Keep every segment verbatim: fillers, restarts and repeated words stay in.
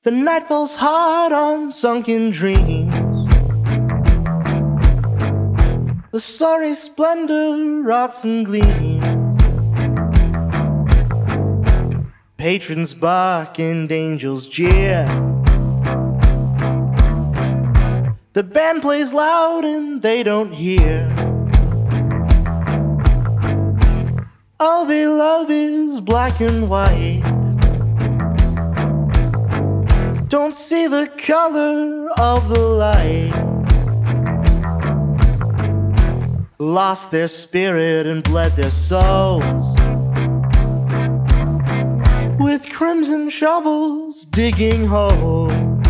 The night falls hard on sunken dreams. The starry splendor rots and gleams. Patrons bark and angels jeer. The band plays loud and they don't hear. All they love is black and white. Don't see the color of the light. Lost their spirit and bled their souls. With crimson shovels digging holes.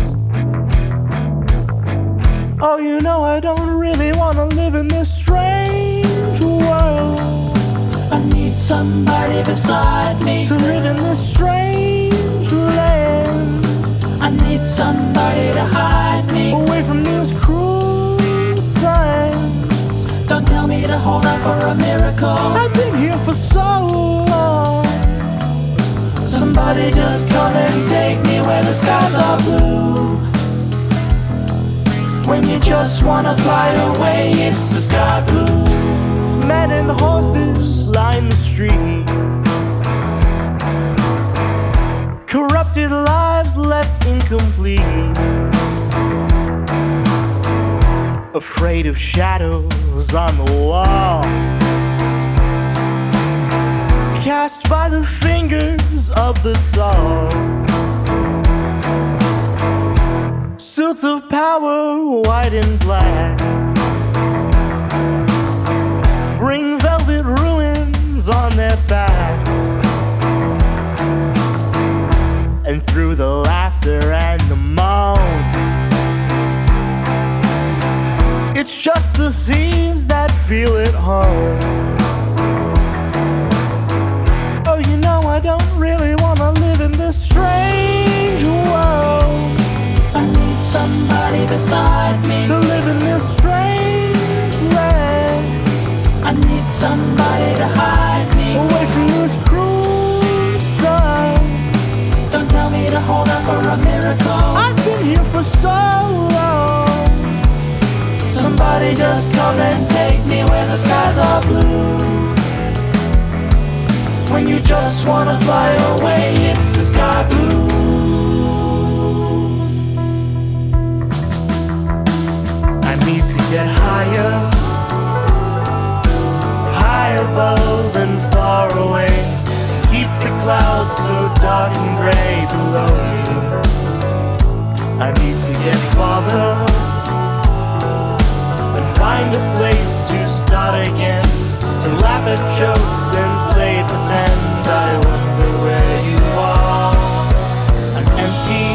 Oh, you know I don't really want to live in this strange world. I need somebody beside me to live in this strange land. I need somebody to hide me away from these cruel times. Don't tell me to hold out for a miracle. I've been here for so long. Somebody just come and take me where the skies are blue. When you just wanna fly away, it's the sky blue. Men and horses line the street. Corrupted lives left incomplete. Afraid of shadows on the wall, cast by the fingers of the tall. Suits of power, white and black, bring velvet ruins on their backs. And through the laughter and the moans, it's just the thieves that feel at home. Oh, you know I don't really want to live in this strange world. I need somebody beside me to live in this strange land. I need somebody to hide me away from this cruel time. Don't tell me to hold out for a miracle. I've been here for so long. Somebody just come and take me where the skies are blue. When you just wanna fly away, it's the sky blue. I need to get higher, high above and far away. Keep the clouds so dark and gray below me. I need to get farther and find a place to start again, to laugh at jokes and play pretend. I wonder where you are. I'm empty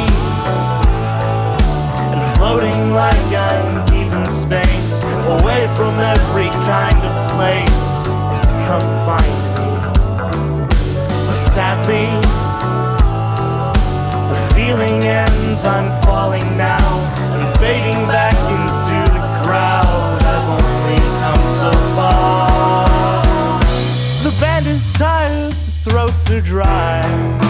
and floating like I'm deep in space, away from every kind of place. Come find me. But sadly, the feeling ends. I'm falling now and fading back into the crowd. I've only come so far. The band is tired, the throats are dry,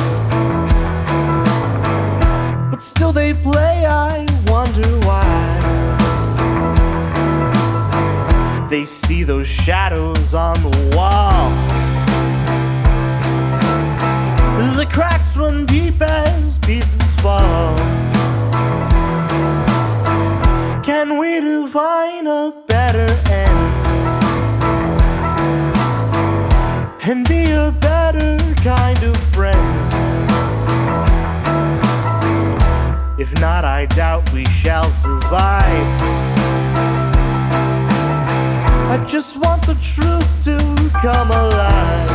but still they play. I wonder why. They see those shadows on the wall. The cracks run deep as pieces fall. Can we define a better end and be a better kind of friend? If not, I doubt we shall survive. I just want the truth to come alive.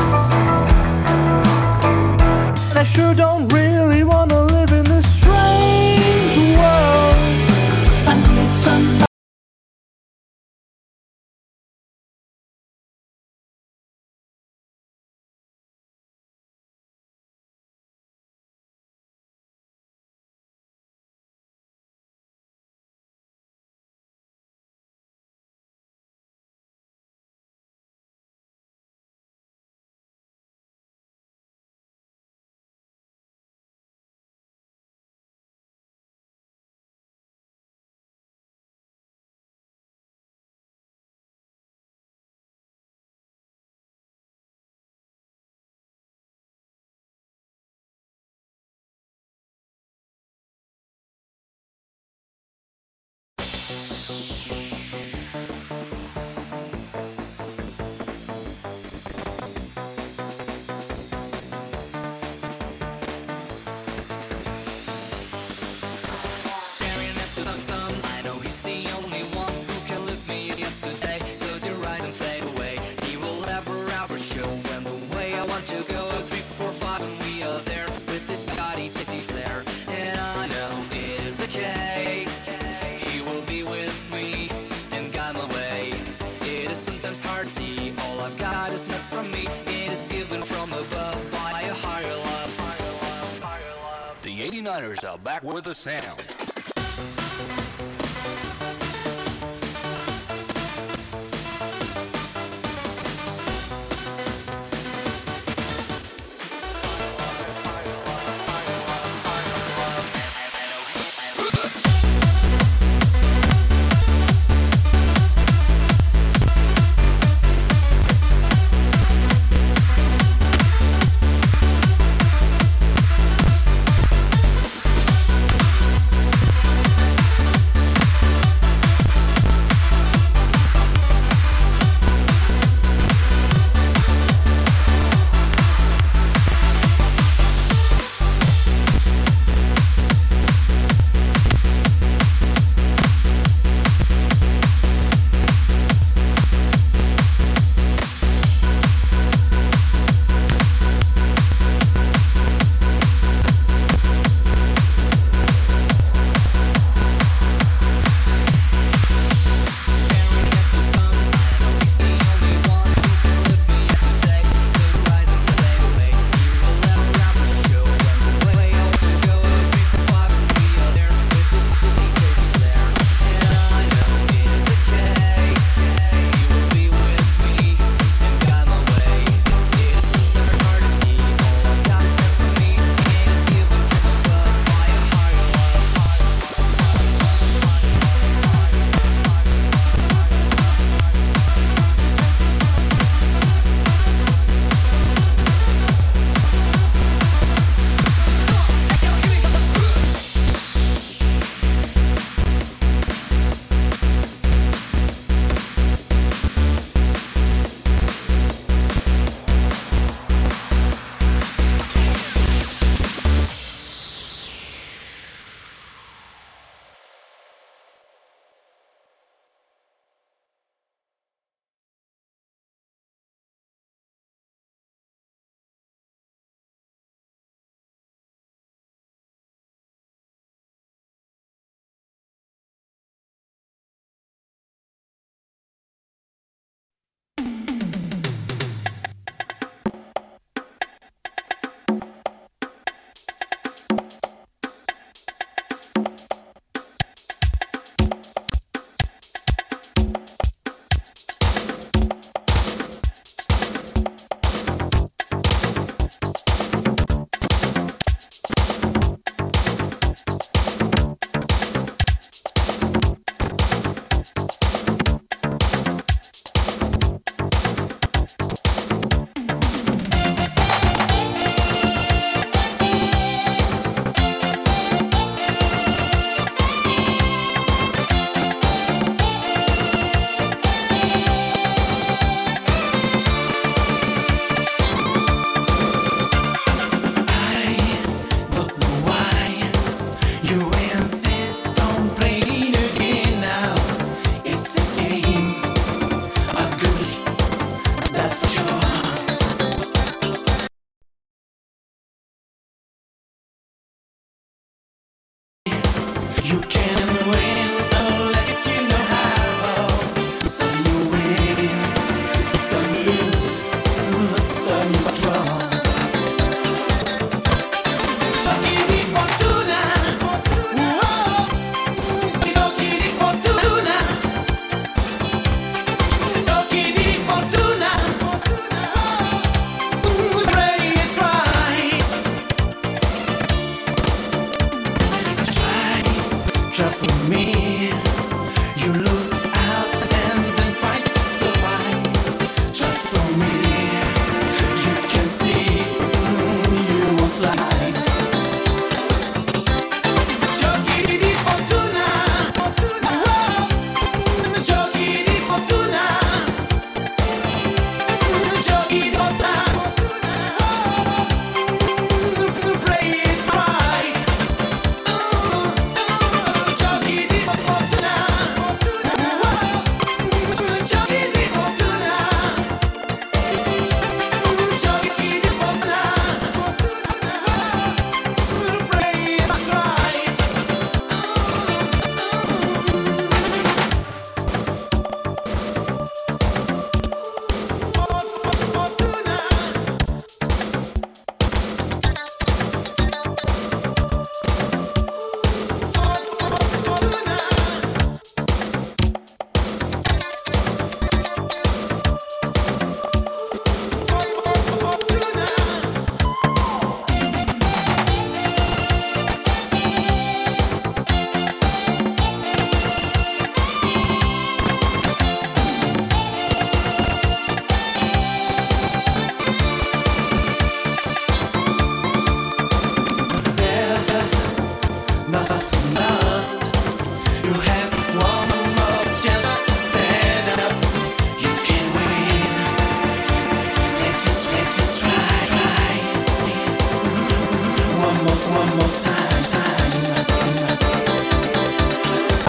And I sure don't really want to live in this strange world. I need somebody crazy flair. And I know it is okay. He will be with me and guide my way. It is sometimes hard to see. All I've got is not from me. It is given from above by a higher love. The eighty-niners are back with the sound. You can't win unless you know how. Some you win, some you lose, some you draw. Giochi di fortuna, oh, giochi di fortuna, giochi di fortuna. Pray it's right. Try, try for me. You lose.